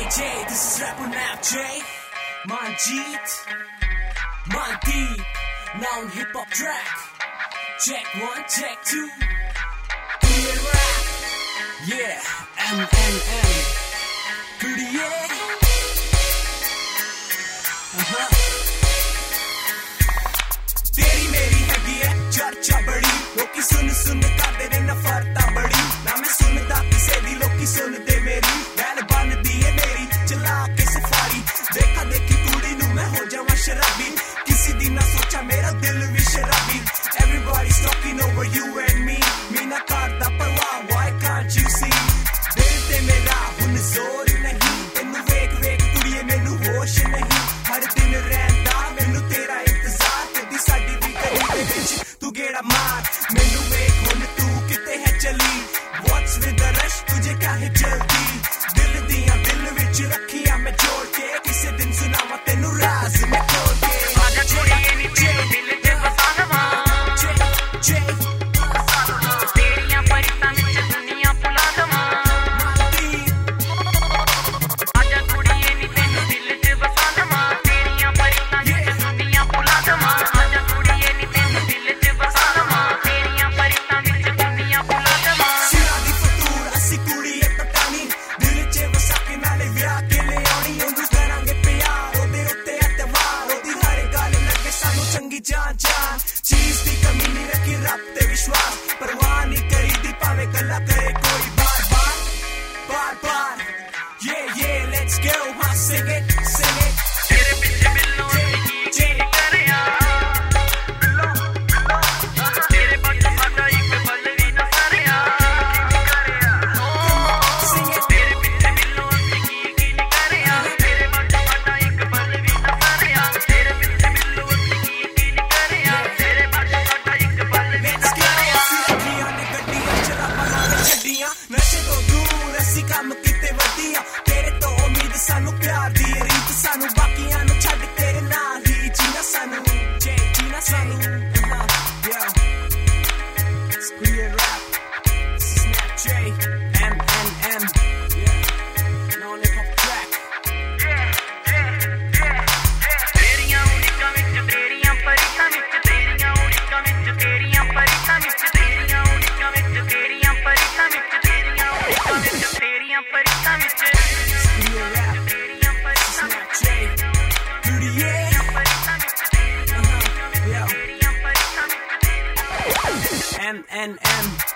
J, this is rapper Nap J. Manjeet, Mandeep, now on hip hop track. Check 1, check 2. Clear rap, yeah, M. Goodie, तेरी मेरी हैगी है चर्चा बड़ी, लोकी सुन सुन करदे ने नफरता बड़ी, ना मैं सुनदा किसे दी लोकी सुनदे मेरी, गैल बनदी है मेरी चला के सफारी, देखा देखी कुड़ी नू मैं हो जावां शराबी, किसी दी ना सोचा मेरा दिल भी शराबी, everybody's talking over you and me, मी ना करदा परवाह, why can't you see, दिल ते मेरा हुन जोर नहीं, तेनू वेख वेख कुड़िए मैनू होश नहीं, हर दिन रहंदा मैनू तेरा इंतजार, तेरी साडी दी गली दे विच तू गेड़ा मार, मैनू वेख हुन तू किते है चली, what's with the rush तुझे काहे जल्दी, दिल दियां दिल विच रखियां मैं जोड़ के, किसे दिन सुनावां तेनू राज मैं खोल के, आजा छोड़िए नी तेरे दिल ते बसा लवां, तेरियां परितां विच दुनिया भुला दवां, आजा छोड़िए नी तेनू दिल ते बसा लवां, तेरियां परितां विच दुनिया भुला दवां, आजा छोड़िए नी तेनू दिल ते बसा लवां, तेरियां परितां विच दुनिया भुला दवां, सिरा दी फतूर असी कुड़ीए पटानी, दिल च वसा के नाले विआह के ले आउणी, ओनू करांगे प्यार ओदे उत्ते एतवार, ओदी हर गल लगे सानू चंगी जान जान, चीज दी कमी नहीं रखी रब ते विश्वास, परवाह नहीं करी दी भावें गल्लां करे कोई बार बार, yeah, let's go, हाँ sing it, तेरे पीछे बिल्लो की करेया, तेरे बात साडा इक पल भी ना सरेया, तेरे पीछे बिल्लो की करेया, तेरे बात साडा इक पल भी ना सरेया, तेरे पीछे बिल्लो की करेया, तेरे बात साडा इक पल भी ना सरेया, सिरखियां ने गड्डियां चला बनावे छड्डियां, नशे तो दूर असी काम किते वधिया, तेरे तो उम्मीद सानू प्यार दी रीत, सानू बाकियां नू छड्ड तेरे नाल ही जीना सानू, जीना सानू, yo, it's clear rap, this is Nap J, M, yeah, now on hip hop track, तेरियां उड़िकां which तेरियां परितां which, तेरियां उड़िकां which तेरियां परितां which, तेरियां उड़िकां which तेरियां परितां which, तेरियां उड़िकां which तेरियां परितां which, clear rap, this is Nap J, Goodie, yo, M.